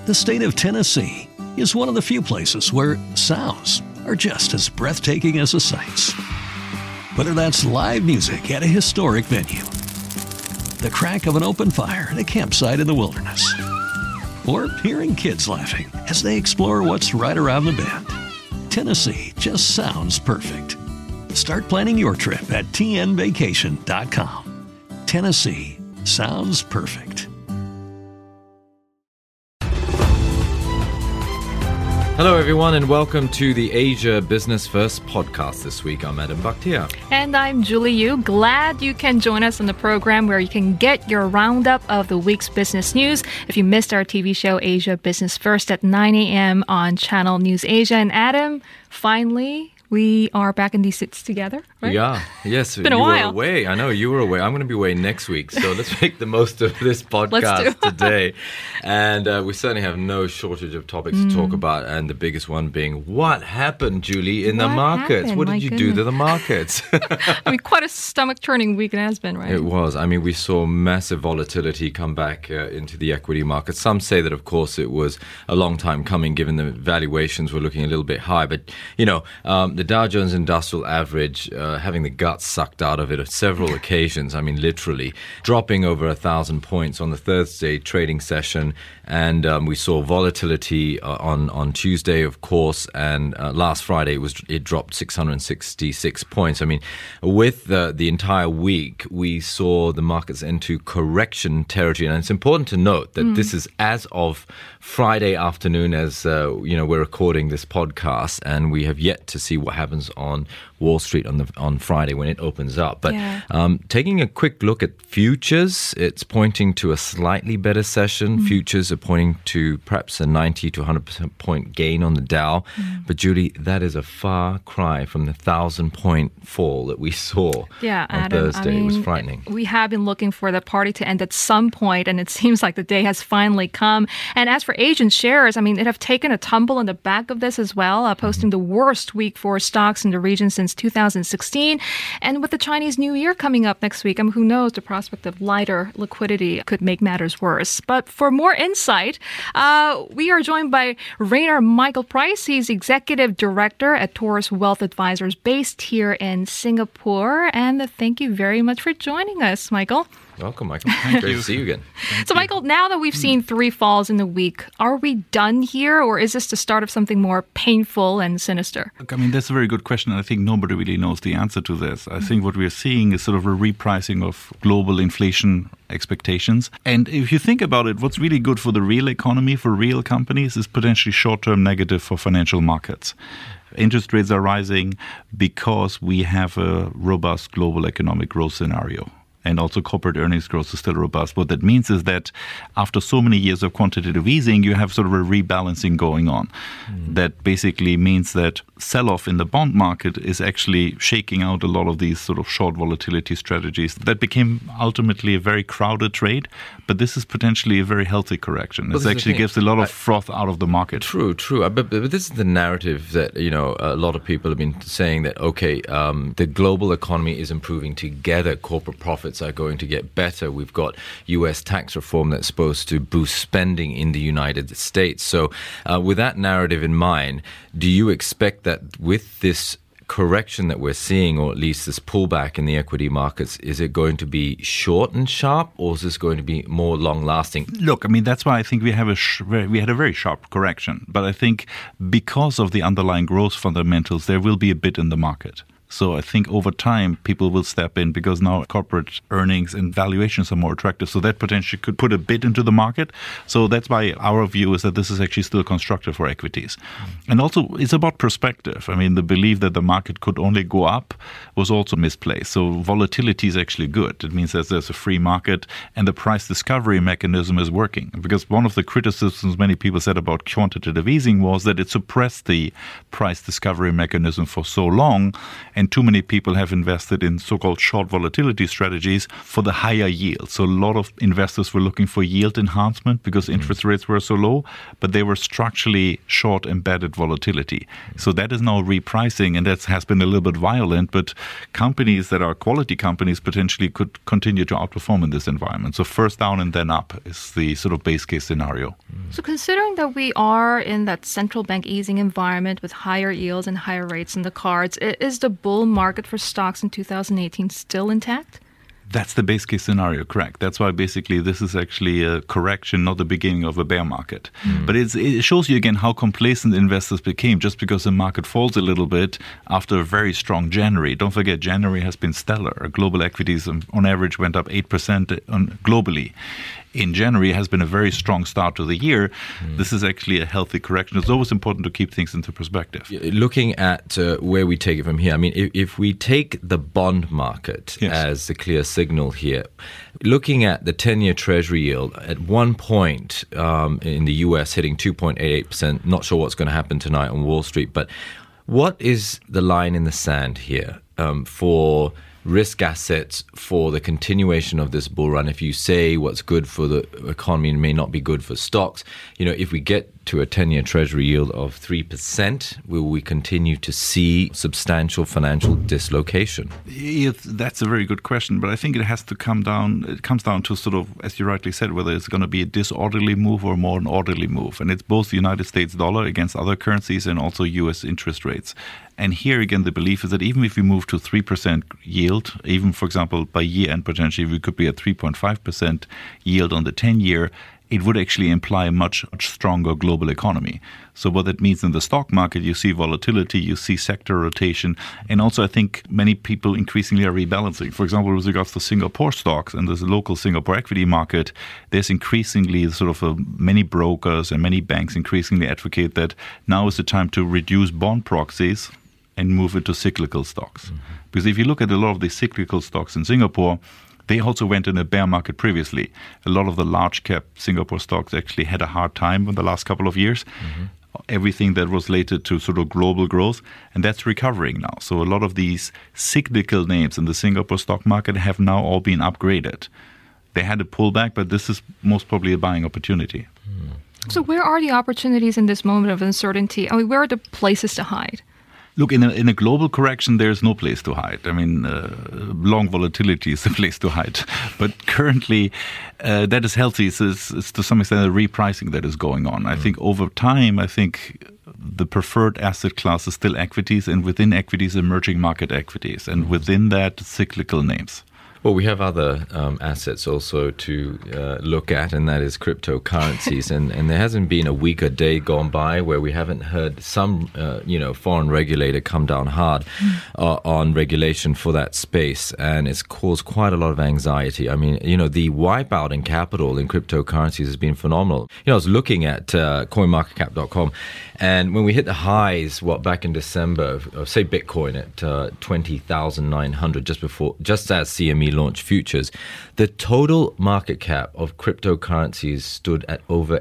The state of Tennessee is one of the few places where sounds are just as breathtaking as the sights. Whether that's live music at a historic venue, the crack of an open fire at a campsite in the wilderness, or hearing kids laughing as they explore what's right around the bend, Tennessee just sounds perfect. Start planning your trip at tnvacation.com. Tennessee sounds perfect. Hello, everyone, and welcome to the Asia Business First podcast this week. I'm Adam Bakhtiar. And I'm Julie Yu. Glad you can join us on the program where you can get your roundup of the week's business news. If you missed our TV show, Asia Business First, at 9 a.m. on Channel News Asia. And Adam, finally, we are back in these seats together, right? Yeah, yes. Been a while. Were away. I know you were away. I'm going to be away next week. So let's make the most of this podcast today. And we certainly have no shortage of topics to talk about. And the biggest one being, what happened, Julie, in the markets? What did you do to the markets? I mean, quite a stomach-turning week it has been, right? It was. I mean, we saw massive volatility come back into the equity market. Some say that, of course, it was a long time coming, given the valuations were looking a little bit high. But, you know, the Dow Jones Industrial Average, having the guts sucked out of it on several occasions, I mean, literally, dropping over 1,000 points on the Thursday trading session. And we saw volatility on Tuesday, of course, and last Friday it dropped 666 points. I mean, with the entire week, we saw the markets into correction territory. And it's important to note that this is as of Friday afternoon, as we're recording this podcast, and we have yet to see what happens on Wall Street on Friday when it opens up. But taking a quick look at futures, it's pointing to a slightly better session. Futures are pointing to perhaps a 90 to 100% point gain on the Dow. But Julie, that is a far cry from the 1,000-point fall that we saw on Adam, Thursday. It was frightening. We have been looking for the party to end at some point, and it seems like the day has finally come. And as for Asian shares, I mean, it have taken a tumble on the back of this as well, posting the worst week for stocks in the region since 2016. And with the Chinese New Year coming up next week, I mean, who knows, the prospect of lighter liquidity could make matters worse. But for more insight, we are joined by Rainer Michael Price. He's Executive Director at Taurus Wealth Advisors based here in Singapore. And thank you very much for joining us, Michael. Welcome, Michael. Great to see you again. So, Michael, now that we've seen 3 falls in the week, are we done here, or is this the start of something more painful and sinister? Look, I mean, that's a very good question, and I think nobody really knows the answer to this. I think what we're seeing is sort of a repricing of global inflation expectations. And if you think about it, what's really good for the real economy, for real companies, is potentially short-term negative for financial markets. Interest rates are rising because we have a robust global economic growth scenario. And also corporate earnings growth is still robust. What that means is that after so many years of quantitative easing, you have sort of a rebalancing going on. That basically means that sell-off in the bond market is actually shaking out a lot of these sort of short volatility strategies. That became ultimately a very crowded trade, but this is potentially a very healthy correction. This actually gives a lot of froth out of the market. True. But this is the narrative that, you know, a lot of people have been saying that, okay, the global economy is improving together. Corporate profits are going to get better. We've got U.S. tax reform that's supposed to boost spending in the United States. So with that narrative in mind, do you expect that with this correction that we're seeing, or at least this pullback in the equity markets, is it going to be short and sharp, or is this going to be more long-lasting? Look, I mean, that's why I think we had a very sharp correction. But I think because of the underlying growth fundamentals, there will be a bit in the market. So I think over time, people will step in because now corporate earnings and valuations are more attractive. So that potentially could put a bit into the market. So that's why our view is that this is actually still constructive for equities. And also, it's about perspective. I mean, the belief that the market could only go up was also misplaced. So volatility is actually good. It means that there's a free market and the price discovery mechanism is working. Because one of the criticisms many people said about quantitative easing was that it suppressed the price discovery mechanism for so long. and too many people have invested in so-called short volatility strategies for the higher yield. So a lot of investors were looking for yield enhancement because interest rates were so low, but they were structurally short embedded volatility. So that is now repricing, and that has been a little bit violent, but companies that are quality companies potentially could continue to outperform in this environment. So first down and then up is the sort of base case scenario. So considering that we are in that central bank easing environment with higher yields and higher rates in the cards, is the bull market for stocks in 2018 still intact? That's the base case scenario, correct. That's why basically this is actually a correction, not the beginning of a bear market. But it shows you again how complacent investors became just because the market falls a little bit after a very strong January. Don't forget, January has been stellar. Global equities on average went up 8% globally. In January has been a very strong start to the year. This is actually a healthy correction. It's always important to keep things into perspective. Looking at where we take it from here, I mean, if we take the bond market as the clear signal here, looking at the 10-year Treasury yield, at one point in the U.S. hitting 2.88%, not sure what's going to happen tonight on Wall Street, but what is the line in the sand here for risk assets for the continuation of this bull run? If you say what's good for the economy may not be good for stocks, if we get to a 10-year Treasury yield of 3%, will we continue to see substantial financial dislocation? That's a very good question, but I think it comes down to sort of, as you rightly said, whether it's going to be a disorderly move or more an orderly move. And it's both the United States dollar against other currencies and also U.S. interest rates. And here again, the belief is that even if we move to 3% yield, even, for example, by year end potentially, we could be at 3.5% yield on the 10-year, it would actually imply a much stronger global economy. So what that means in the stock market, you see volatility, you see sector rotation, and also I think many people increasingly are rebalancing. For example, with regards to Singapore stocks and the local Singapore equity market, there's increasingly sort of many brokers and many banks increasingly advocate that now is the time to reduce bond proxies and move it to cyclical stocks. Because if you look at a lot of the cyclical stocks in Singapore, they also went in a bear market previously. A lot of the large cap Singapore stocks actually had a hard time in the last couple of years. Everything that was related to sort of global growth, and that's recovering now. So a lot of these cyclical names in the Singapore stock market have now all been upgraded. They had a pullback, but this is most probably a buying opportunity. So where are the opportunities in this moment of uncertainty? I mean, where are the places to hide? Look, in a global correction, there's no place to hide. I mean, long volatility is the place to hide. But currently, that is healthy. It's to some extent a repricing that is going on. I think over time, the preferred asset class is still equities, and within equities, emerging market equities, and within that, cyclical names. Well, we have other assets also to look at, and that is cryptocurrencies. and there hasn't been a weaker day gone by where we haven't heard some, foreign regulator come down hard on regulation for that space, and it's caused quite a lot of anxiety. I mean, the wipeout in capital in cryptocurrencies has been phenomenal. I was looking at CoinMarketCap.com, and when we hit the highs, back in December, of say Bitcoin at 20,900, just as CME launched futures, the total market cap of cryptocurrencies stood at over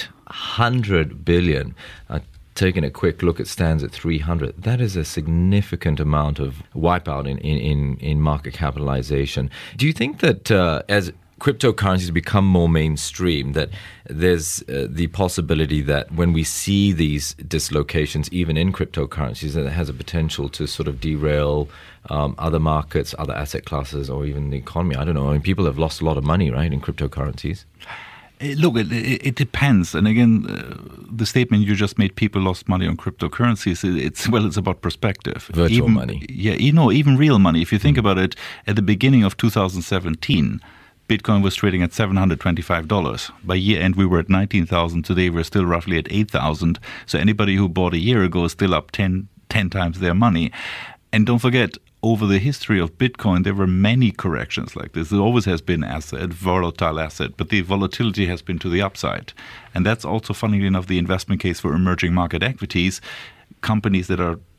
800 billion. Taking a quick look, it stands at 300. That is a significant amount of wipeout in market capitalization. Do you think that as cryptocurrencies become more mainstream, that there's the possibility that when we see these dislocations, even in cryptocurrencies, that it has a potential to sort of derail other markets, other asset classes, or even the economy? I don't know. I mean, people have lost a lot of money, right, in cryptocurrencies. Look, it depends. And again, the statement you just made, people lost money on cryptocurrencies, it's about perspective. Virtual money. Yeah, even real money. If you think about it, at the beginning of 2017, Bitcoin was trading at $725. By year end, we were at 19,000. Today, we're still roughly at 8,000. So anybody who bought a year ago is still up 10 times their money. And don't forget, over the history of Bitcoin, there were many corrections like this. There always has been a volatile asset, but the volatility has been to the upside. And that's also, funnily enough, the investment case for emerging market equities. Companies that are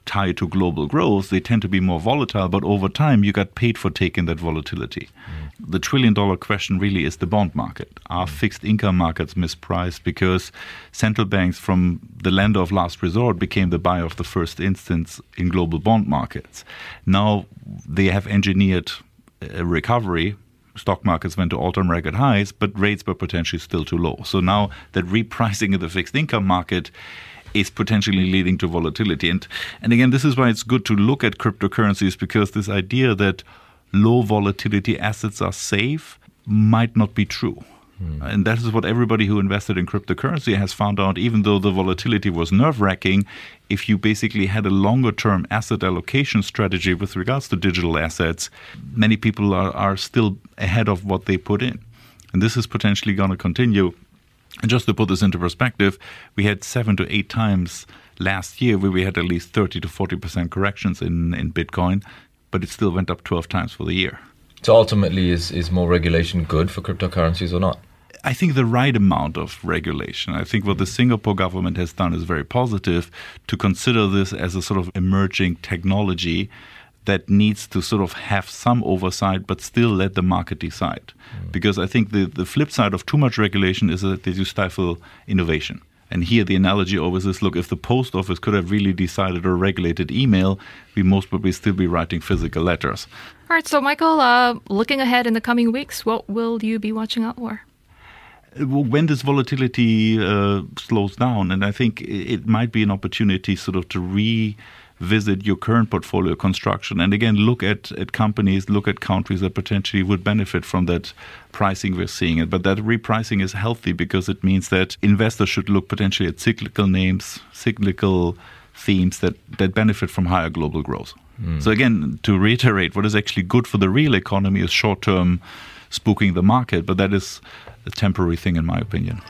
tied to global growth, they tend to be more volatile, but over time you got paid for taking that volatility. The trillion-dollar question really is the bond market. Are fixed income markets mispriced because central banks from the lender of last resort became the buyer of the first instance in global bond markets? Now they have engineered a recovery. Stock markets went to all-time record highs, but rates were potentially still too low. So now that repricing of the fixed income market is potentially leading to volatility. And again, this is why it's good to look at cryptocurrencies, because this idea that low volatility assets are safe might not be true. And that is what everybody who invested in cryptocurrency has found out. Even though the volatility was nerve-wracking, if you basically had a longer-term asset allocation strategy with regards to digital assets, many people are still ahead of what they put in. And this is potentially going to continue. And just to put this into perspective, we had 7 to 8 times last year where we had at least 30 to 40% corrections in Bitcoin, but it still went up 12 times for the year. So ultimately, is more regulation good for cryptocurrencies or not? I think the right amount of regulation. I think what the Singapore government has done is very positive, to consider this as a sort of emerging technology that needs to sort of have some oversight, but still let the market decide. Because I think the flip side of too much regulation is that you stifle innovation. And here the analogy always is, look, if the post office could have really decided or regulated email, we most probably still be writing physical letters. All right, so Michael, looking ahead in the coming weeks, what will you be watching out for? When this volatility slows down, and I think it might be an opportunity sort of to revisit your current portfolio construction. And again, look at companies, look at countries that potentially would benefit from that pricing we're seeing. But that repricing is healthy because it means that investors should look potentially at cyclical names, cyclical themes that benefit from higher global growth. So again, to reiterate, what is actually good for the real economy is short-term spooking the market, but that is a temporary thing in my opinion.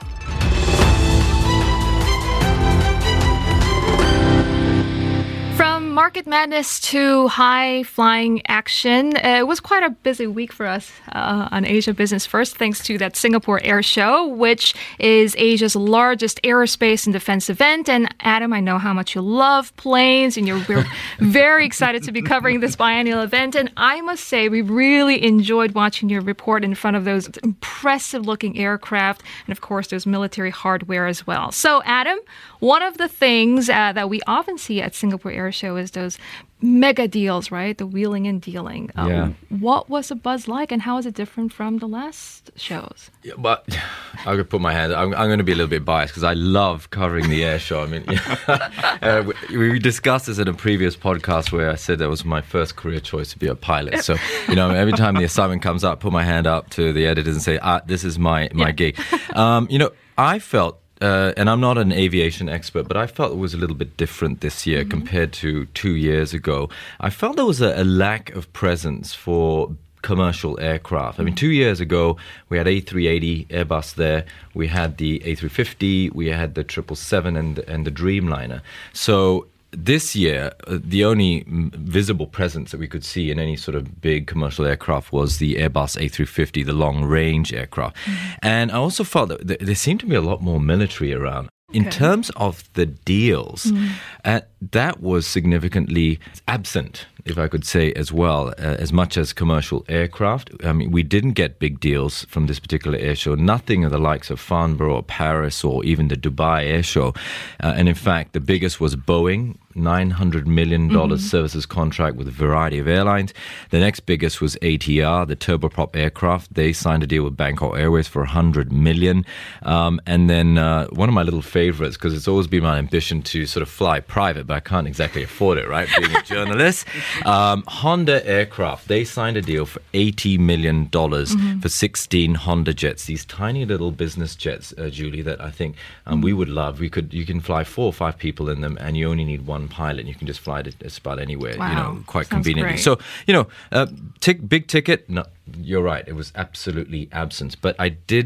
From market madness to high-flying action, it was quite a busy week for us on Asia Business First, thanks to that Singapore Air Show, which is Asia's largest aerospace and defense event. And Adam, I know how much you love planes, and we're very excited to be covering this biennial event. And I must say, we really enjoyed watching your report in front of those impressive-looking aircraft, and of course, those military hardware as well. So, Adam, one of the things that we often see at Singapore Air Show is those mega deals, right? The wheeling and dealing. What was the buzz like, and how is it different from the last shows? Yeah, but I'm going to put my hand. I'm going to be a little bit biased because I love covering the air show. I mean, we discussed this in a previous podcast where I said that was my first career choice to be a pilot. So, every time the assignment comes up, put my hand up to the editors and say, this is my gig. I felt, and I'm not an aviation expert, but I felt it was a little bit different this year compared to 2 years ago. I felt there was a lack of presence for commercial aircraft. I mean, 2 years ago, we had A380 Airbus there. We had the A350. We had the 777 and the Dreamliner. So this year, the only visible presence that we could see in any sort of big commercial aircraft was the Airbus A350, the long-range aircraft. And I also felt that there seemed to be a lot more military around. In terms of the deals, that was significantly absent, if I could say as well, as much as commercial aircraft. I mean, we didn't get big deals from this particular air show, nothing of the likes of Farnborough or Paris or even the Dubai air show. And in fact, the biggest was Boeing, $900 million services contract with a variety of airlines. The next biggest was ATR, the turboprop aircraft. They signed a deal with Bangkok Airways for $100 million. And then one of my little favorites, because it's always been my ambition to sort of fly private, but I can't exactly afford it, right, being a journalist. Honda Aircraft, they signed a deal for $80 million for 16 Honda jets, these tiny little business jets, Julie, that I think we would love. You can fly 4 or 5 people in them, and you only need one pilot. You can just fly to just about anywhere, quite Sounds conveniently. great. So, big ticket, no, you're right, it was absolutely absent. But I did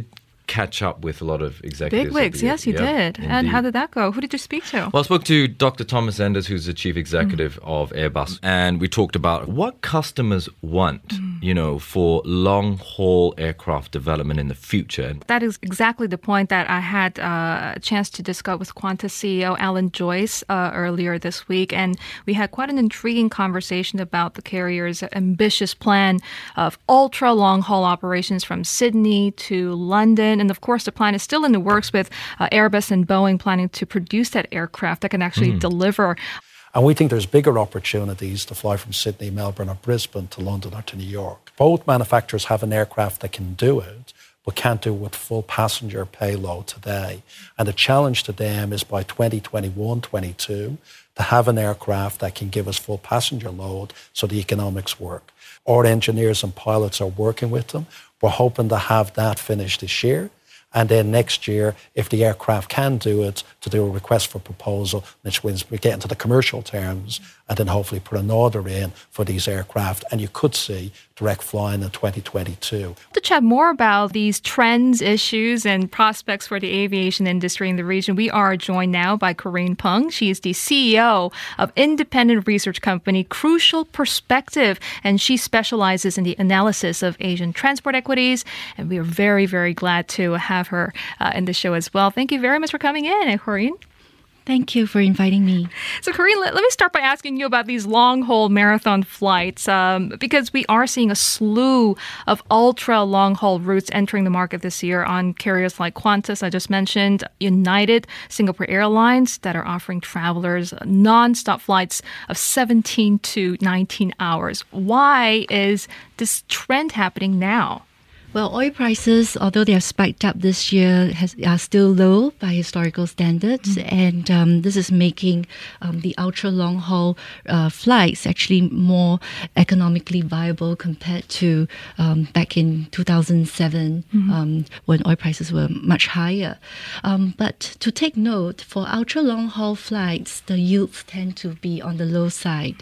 catch up with a lot of executives. Bigwigs, yes, you did. Indeed. And how did that go? Who did you speak to? Well, I spoke to Dr. Thomas Enders, who's the chief executive of Airbus, and we talked about what customers want, for long-haul aircraft development in the future. That is exactly the point that I had a chance to discuss with Qantas CEO Alan Joyce earlier this week, and we had quite an intriguing conversation about the carrier's ambitious plan of ultra long-haul operations from Sydney to London. And of course, the plan is still in the works with Airbus and Boeing planning to produce that aircraft that can actually deliver. And we think there's bigger opportunities to fly from Sydney, Melbourne or Brisbane to London or to New York. Both manufacturers have an aircraft that can do it, but can't do it with full passenger payload today. And the challenge to them is by 2021, 22, to have an aircraft that can give us full passenger load so the economics work. Our engineers and pilots are working with them. We're hoping to have that finished this year. And then next year, if the aircraft can do it, to do a request for proposal, which means we get into the commercial terms and then hopefully put an order in for these aircraft. And you could see direct flying in 2022. To chat more about these trends, issues, and prospects for the aviation industry in the region, we are joined now by Corinne Peng. She is the CEO of independent research company Crucial Perspective, and she specializes in the analysis of Asian transport equities. And we are very, very glad to have her in the show as well. Thank you very much for coming in, Corinne. Thank you for inviting me. So, Corinne, let me start by asking you about these long-haul marathon flights, because we are seeing a slew of ultra-long-haul routes entering the market this year on carriers like Qantas, I just mentioned, United, Singapore Airlines, that are offering travelers non-stop flights of 17 to 19 hours. Why is this trend happening now? Well, oil prices, although they have spiked up this year, are still low by historical standards. And this is making the ultra long-haul flights actually more economically viable compared to back in 2007 when oil prices were much higher. But to take note, for ultra long-haul flights, the yields tend to be on the low side.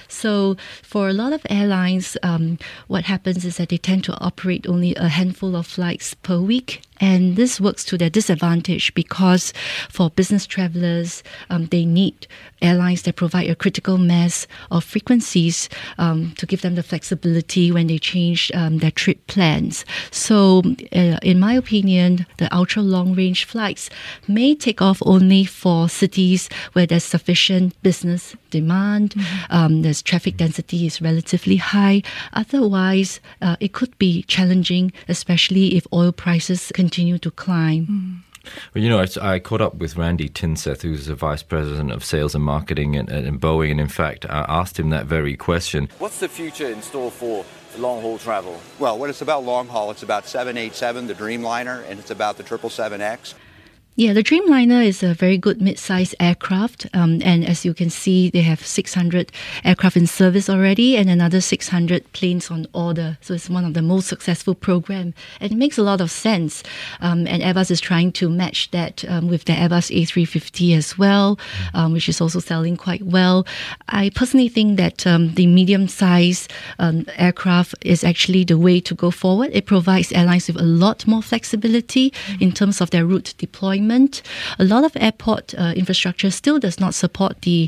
So for a lot of airlines, what happens is that they tend to operate only a handful of flights per week. And this works to their disadvantage because for business travelers, they need airlines that provide a critical mass of frequencies to give them the flexibility when they change their trip plans. So in my opinion, the ultra long-range flights may take off only for cities where there's sufficient business demand, there's traffic density is relatively high. Otherwise, it could be challenging, especially if oil prices continue to climb. Well, I caught up with Randy Tinseth, who's the Vice President of Sales and Marketing at Boeing, and in fact, I asked him that very question. What's the future in store for long-haul travel? Well, when it's about long-haul, it's about 787, the Dreamliner, and it's about the 777X. Yeah, the Dreamliner is a very good mid-size aircraft. And as you can see, they have 600 aircraft in service already and another 600 planes on order. So it's one of the most successful programs. And it makes a lot of sense. And Airbus is trying to match that with the Airbus A350 as well, which is also selling quite well. I personally think that the medium-size aircraft is actually the way to go forward. It provides airlines with a lot more flexibility in terms of their route deployment. A lot of airport infrastructure still does not support the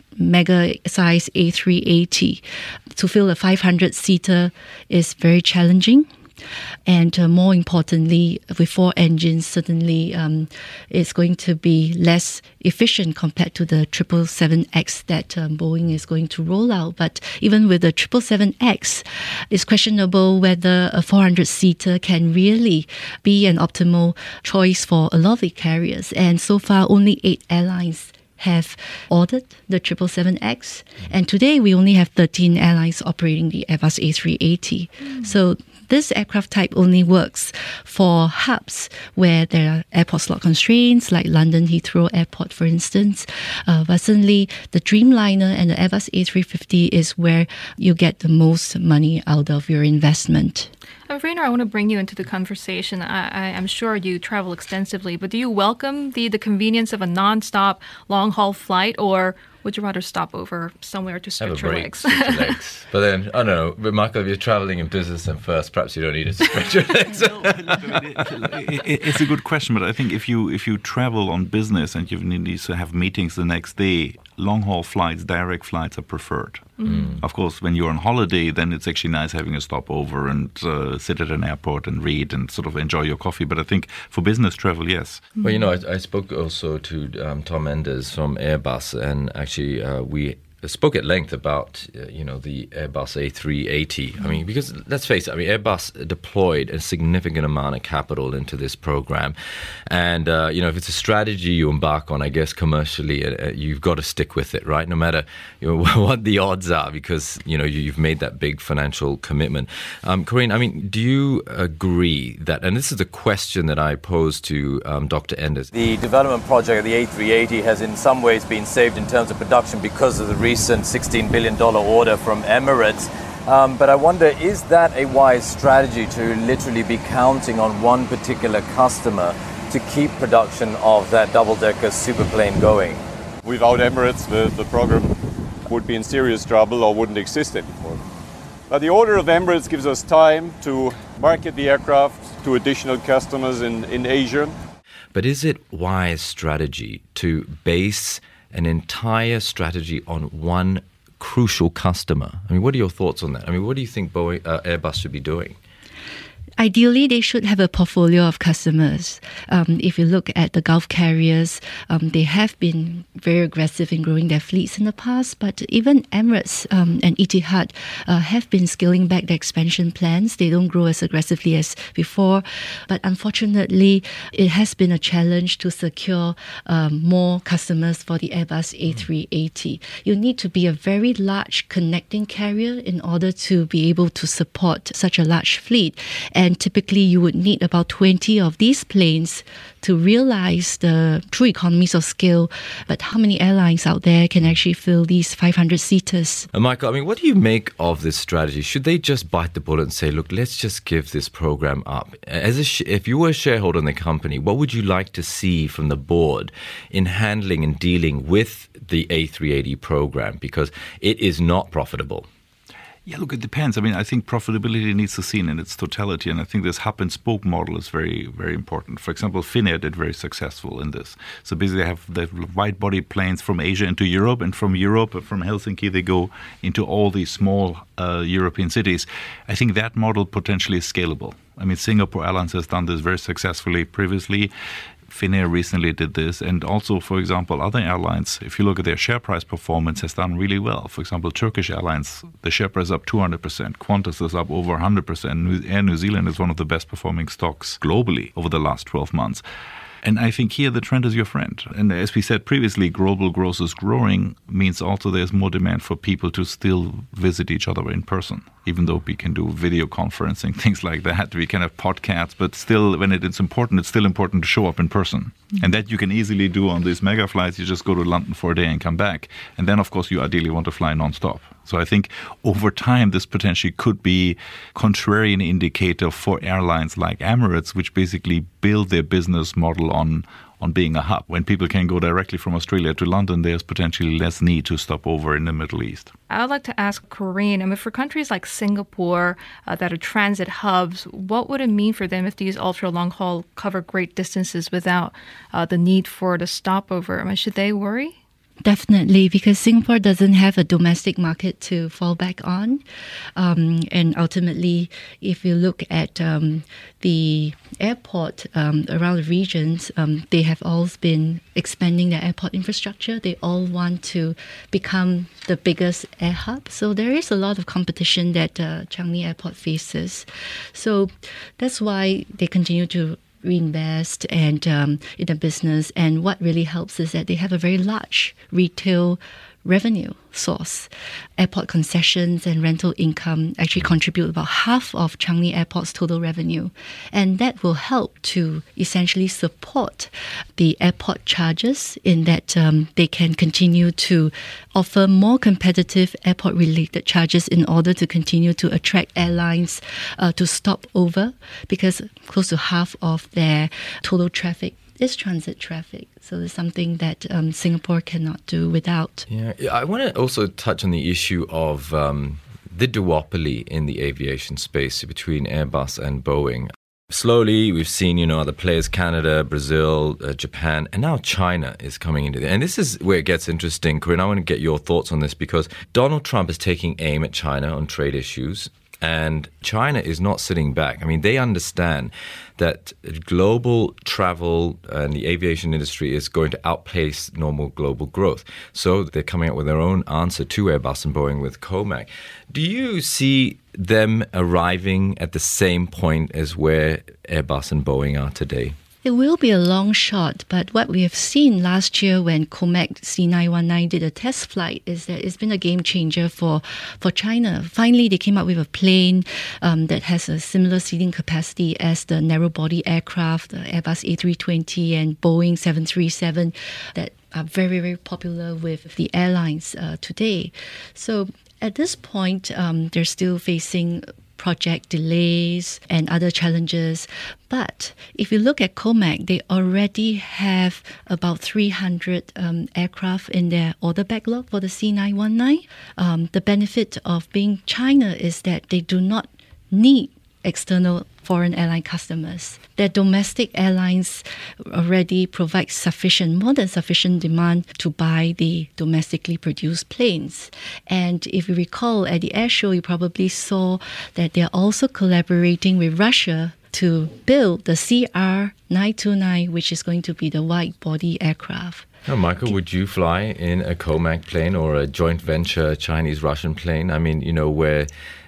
mega size A380. To fill a 500-seater is very challenging. And more importantly, with 4 engines, certainly it's going to be less efficient compared to the 777X that Boeing is going to roll out. But even with the 777X, it's questionable whether a 400-seater can really be an optimal choice for a lot of the carriers. And so far, only 8 airlines have ordered the 777X. And today, we only have 13 airlines operating the Airbus A380. So this aircraft type only works for hubs where there are airport slot constraints, like London Heathrow Airport, for instance. But certainly, the Dreamliner and the Airbus A350 is where you get the most money out of your investment. Rainer, I want to bring you into the conversation. I'm sure you travel extensively, but do you welcome the convenience of a non-stop long-haul flight, or would you rather stop over somewhere to Have a stretch your break, legs? stretch your legs. But then, I don't know, but Michael, if you're traveling in business and first, perhaps you don't need to stretch your legs. It's a good question, but I think if you travel on business and you need to have meetings the next day, long-haul flights, direct flights are preferred. Of course, when you're on holiday, then it's actually nice having a stopover and sit at an airport and read and sort of enjoy your coffee. But I think for business travel, yes. Well, you know, I spoke also to Tom Enders from Airbus, and actually we spoke at length about, the Airbus A380. I mean, because let's face it, Airbus deployed a significant amount of capital into this program. And, if it's a strategy you embark on, I guess commercially, you've got to stick with it, right? No matter what the odds are, because, you've made that big financial commitment. Corinne, do you agree that, and this is the question that I posed to Dr. Enders. The development project of the A380 has in some ways been saved in terms of production because of the recent $16 billion order from Emirates. But I wonder, is that a wise strategy to literally be counting on one particular customer to keep production of that double-decker superplane going? Without Emirates, the program would be in serious trouble or wouldn't exist anymore. But the order of Emirates gives us time to market the aircraft to additional customers in Asia. But is it wise strategy to base an entire strategy on one crucial customer? What are your thoughts on that? What do you think Airbus should be doing? Ideally, they should have a portfolio of customers. If you look at the Gulf carriers, they have been very aggressive in growing their fleets in the past, but even Emirates and Etihad have been scaling back their expansion plans. They don't grow as aggressively as before, but unfortunately, it has been a challenge to secure more customers for the Airbus A380. You need to be a very large connecting carrier in order to be able to support such a large fleet. And typically, you would need about 20 of these planes to realize the true economies of scale. But how many airlines out there can actually fill these 500 seaters? Michael, what do you make of this strategy? Should they just bite the bullet and say, look, let's just give this program up? If you were a shareholder in the company, what would you like to see from the board in handling and dealing with the A380 program? Because it is not profitable. Yeah, look, it depends. I think profitability needs to be seen in its totality, and I think this hub and spoke model is very, very important. For example, Finnair did very successful in this. So basically, they have the wide-body planes from Asia into Europe, and from Europe, from Helsinki, they go into all these small European cities. I think that model potentially is scalable. Singapore Airlines has done this very successfully previously. Finnair recently did this, and also, for example, other airlines, if you look at their share price performance, has done really well. For example, Turkish Airlines, the share price is up 200%. Qantas is up over 100%. Air New Zealand is one of the best performing stocks globally over the last 12 months. And I think here the trend is your friend. And as we said previously, global growth is growing, means also there's more demand for people to still visit each other in person. Even though we can do video conferencing, things like that, we can have podcasts, but still, when it's important, it's still important to show up in person. Mm-hmm. And that you can easily do on these mega flights. You just go to London for a day and come back. And then, of course, you ideally want to fly nonstop. So I think over time, this potentially could be contrarian indicator for airlines like Emirates, which basically build their business model on being a hub. When people can go directly from Australia to London, there's potentially less need to stop over in the Middle East. I would like to ask Corinne, for countries like Singapore that are transit hubs, what would it mean for them if these ultra-long haul cover great distances without the need for the stopover? Should they worry? Definitely, because Singapore doesn't have a domestic market to fall back on. And ultimately, if you look at the airport around the regions, they have always been expanding their airport infrastructure. They all want to become the biggest air hub. So there is a lot of competition that Changi Airport faces. So that's why they continue to reinvest and in the business. And what really helps is that they have a very large retail revenue source. Airport concessions and rental income actually contribute about half of Changi Airport's total revenue. And that will help to essentially support the airport charges in that they can continue to offer more competitive airport-related charges in order to continue to attract airlines to stop over, because close to half of their total traffic is transit traffic. So it's something that Singapore cannot do without. Yeah, I want to also touch on the issue of the duopoly in the aviation space between Airbus and Boeing. Slowly, we've seen, other players, Canada, Brazil, Japan, and now China is coming into it. And this is where it gets interesting. Corinne, I want to get your thoughts on this because Donald Trump is taking aim at China on trade issues. And China is not sitting back. I mean, they understand that global travel and the aviation industry is going to outpace normal global growth. So they're coming up with their own answer to Airbus and Boeing with COMAC. Do you see them arriving at the same point as where Airbus and Boeing are today? It will be a long shot, but what we have seen last year when COMAC C919 did a test flight is that it's been a game changer for China. Finally, they came up with a plane that has a similar seating capacity as the narrow-body aircraft, the Airbus A320 and Boeing 737 that are very, very popular with the airlines today. So at this point, they're still facing project delays and other challenges. But if you look at COMAC, they already have about 300 aircraft in their order backlog for the C919. The benefit of being China is that they do not need external foreign airline customers. Their domestic airlines already provide more than sufficient demand to buy the domestically produced planes. And if you recall, at the air show, you probably saw that they're also collaborating with Russia to build the CR929, which is going to be the wide-body aircraft. Now, Michael, would you fly in a COMAC plane or a joint venture Chinese-Russian plane? I mean, where...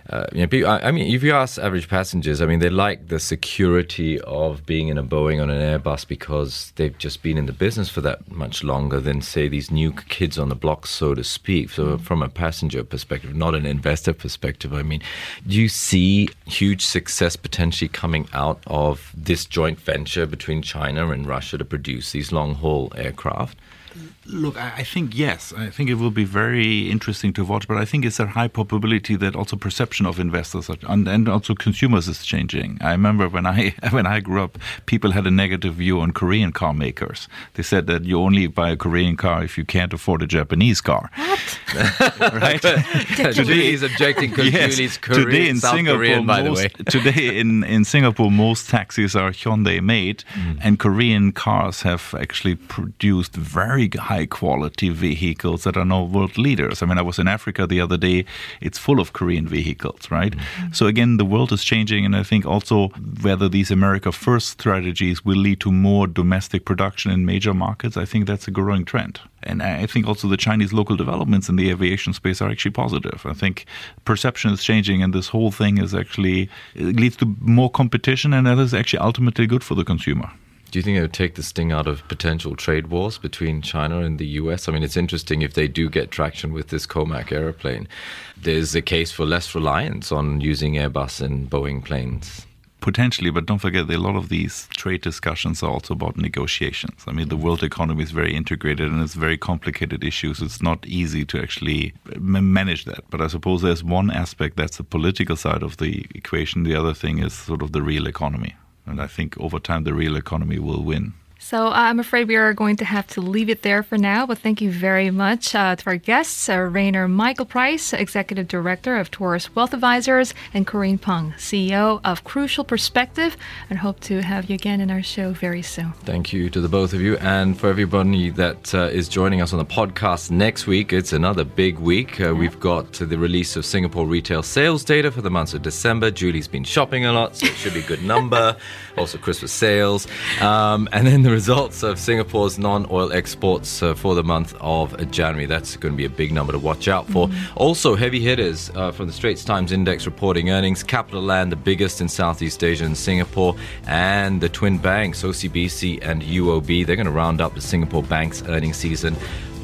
if you ask average passengers, they like the security of being in a Boeing or an Airbus because they've just been in the business for that much longer than, say, these new kids on the block, so to speak. So from a passenger perspective, not an investor perspective, do you see huge success potentially coming out of this joint venture between China and Russia to produce these long-haul aircraft? Look, I think yes. I think it will be very interesting to watch, but I think it's a high probability that also perception of investors and also consumers is changing. I remember when I grew up, people had a negative view on Korean car makers. They said that you only buy a Korean car if you can't afford a Japanese car. What? Right? Today he's objecting because Julie's Korean, South Korean, by the way. Today in Singapore, most taxis are Hyundai made, and Korean cars have actually produced very high-quality vehicles that are now world leaders. I was in Africa the other day. It's full of Korean vehicles, right? So again, the world is changing, and I think also whether these America First strategies will lead to more domestic production in major markets, I think that's a growing trend. And I think also the Chinese local developments in the aviation space are actually positive. I think perception is changing, and this whole thing is actually, it leads to more competition, and that is actually ultimately good for the consumer. Do you think it would take the sting out of potential trade wars between China and the US? It's interesting if they do get traction with this COMAC airplane. There's a case for less reliance on using Airbus and Boeing planes. Potentially, but don't forget that a lot of these trade discussions are also about negotiations. The world economy is very integrated and it's very complicated issues. It's not easy to actually manage that. But I suppose there's one aspect that's the political side of the equation. The other thing is sort of the real economy. And I think over time, the real economy will win. So I'm afraid we are going to have to leave it there for now. But thank you very much to our guests, Rainer Michael Price, Executive Director of Taurus Wealth Advisors, and Corinne Phung, CEO of Crucial Perspective. And hope to have you again in our show very soon. Thank you to the both of you. And for everybody that is joining us on the podcast next week, it's another big week. We've got the release of Singapore retail sales data for the month of December. Julie's been shopping a lot, so it should be a good number. Also Christmas sales. And then the results of Singapore's non-oil exports for the month of January. That's going to be a big number to watch out for. Also, heavy hitters from the Straits Times Index reporting earnings. CapitaLand, the biggest in Southeast Asia and Singapore, and the twin banks, OCBC and UOB. They're going to round up the Singapore Bank's earnings season.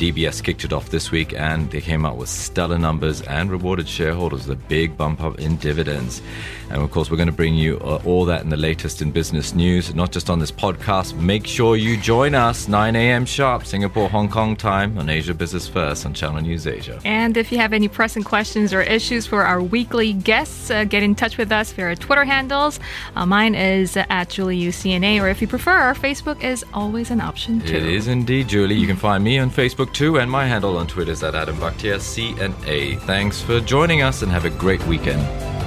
DBS kicked it off this week, and they came out with stellar numbers and rewarded shareholders with a big bump up in dividends. And of course, we're going to bring you all that in the latest in business news, not just on this podcast. Make sure you join us 9 a.m. sharp, Singapore, Hong Kong time on Asia Business First on Channel News Asia. And if you have any pressing questions or issues for our weekly guests, get in touch with us via our Twitter handles. Mine is at JulieUCNA, or if you prefer, Facebook is always an option too. It is indeed, Julie. You can find me on Facebook too, and my handle on Twitter is at Adam Bhatia, CNA. Thanks for joining us and have a great weekend.